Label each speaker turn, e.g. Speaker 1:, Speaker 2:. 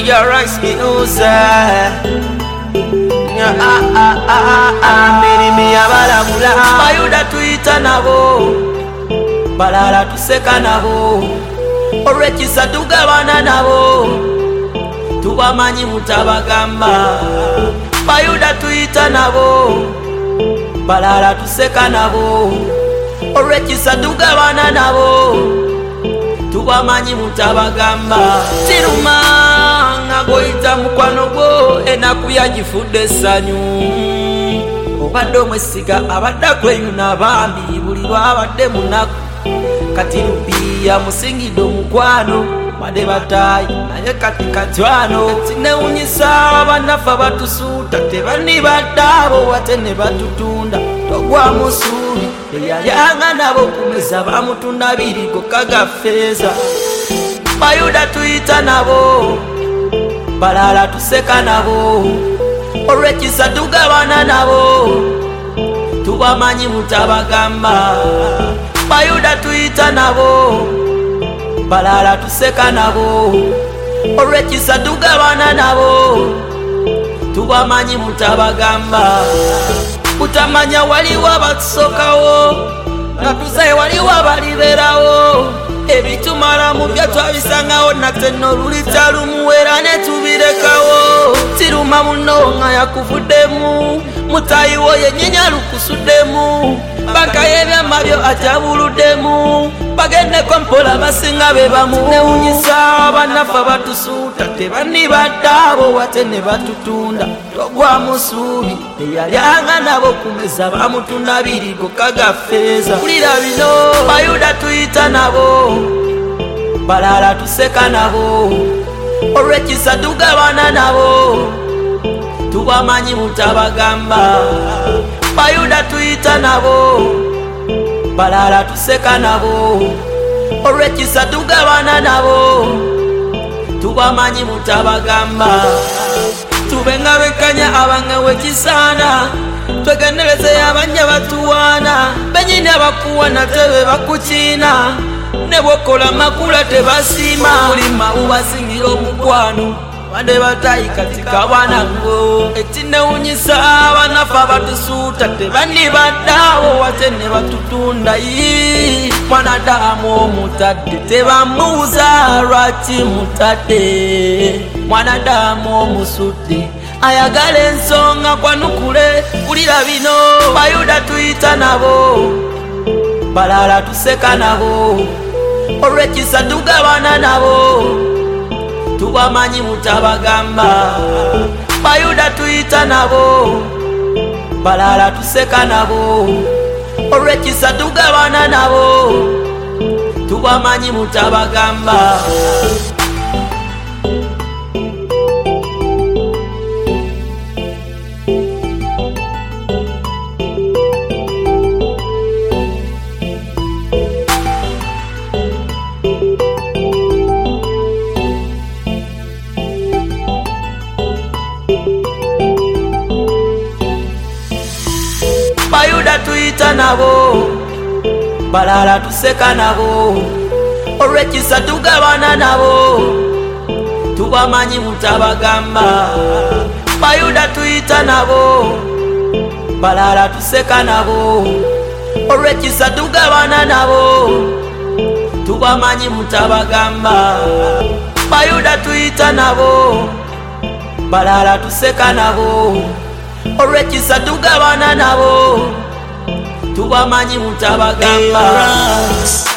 Speaker 1: your rights music. Mirimi abalamula bayuda tuyita nabo, balala tuseka nabo, olw'ekisa tugabana nabo, tubamanyi mutabagamba. Bayuda tuyita nabo, balala tuseka nabo, olw'ekisa tugabana nabo, tubamanyi mutabagamba. Kiruma nga goyita mukwano gwo enaku yagifudde essanyu, obadde omwesiga abadde akweyuna bambi buli lwabadde munaku. Kati lubiya musingidde omukwano wadde bataayi naye kati katwano. Tinewunyisa bannaffe batusuuta tebanni baddaabo wate ne batutunda. Togwa musuubi eyayanga nabo kumeza bamutunda birigo kagafeeza. Bayuda tuyita nabo, balala tuseka nabo, olw'ekisa tugabana nabo, tubamanyi mutabagamba. Bayuda tuyita nabo, balala tuseka nabo, olw'ekisa tugabana nabo, tubamanyi mutabagamba. Butamanya waliwo abatusokawo, nga tuzaye waliwo abaliberawo. Ebitumala mu byo twabisangawo nate nno lulita lumuwera ne tubirekawo. Kiruma muno nga yakuvuddemu, mutayiwo yennyenya lukusuddemu, banka y'ebyama byo atabuluddemu, bagendeko mpola basinga be bamu. Newunyisa bannaffe batusuuta tebanni baddaabo wate ne batutunda. Togwa musuubi eyalyanga nabo kumeza bamutunda birigo kagafeeza. Kulira bino bayuda tuyita nabo, balala tuseka nabo, olw'ekisa tugabana nabo, tubamanyi mutabagamba. Bayuda tuyita nabo, balala tuseka nabo, olw'ekisa tugabana nabo, tubamanyi mutabagamba. Tubenga bekanya abange wekisaana, twegendereze abanja batuwaana, benyini abakuwana tebe bakukiina, ne bwokola makula tebasiima. Mulima bubasingira omukwano wadde batayi katika bwanango. Ekinewunyisa bannaffe abatusuuta tebanni baddaawo wate ne batutunda. Mwanadamu omutadde tebamubuuza lwaki mutadde, mwanadamu omusudde ayagala ensonga kwanukule. Kulira bino bayuda tuyita nabo, balala tuseka nabo, olw'ekisa tugabana nabo, tubamanyi mutabagamba. Bayuda tuyita nabo, balala tuseka nabo, olw'ekisa tugabana nabo, tubamanyi mutabagamba. Bayuda tuyita nabo, balala tuseka nabo, olw'ekisa tugabana nabo, tubamanyi mutabagamba. Bayuda tuyita nabo, balala tuseka nabo, olw'ekisa tugabana nabo, tubamanyi mutabagamba. Bayuda tuyita nabo, balala tuseka nabo, olw'ekisa tugabana nabo, tubamanyi mutabagamba.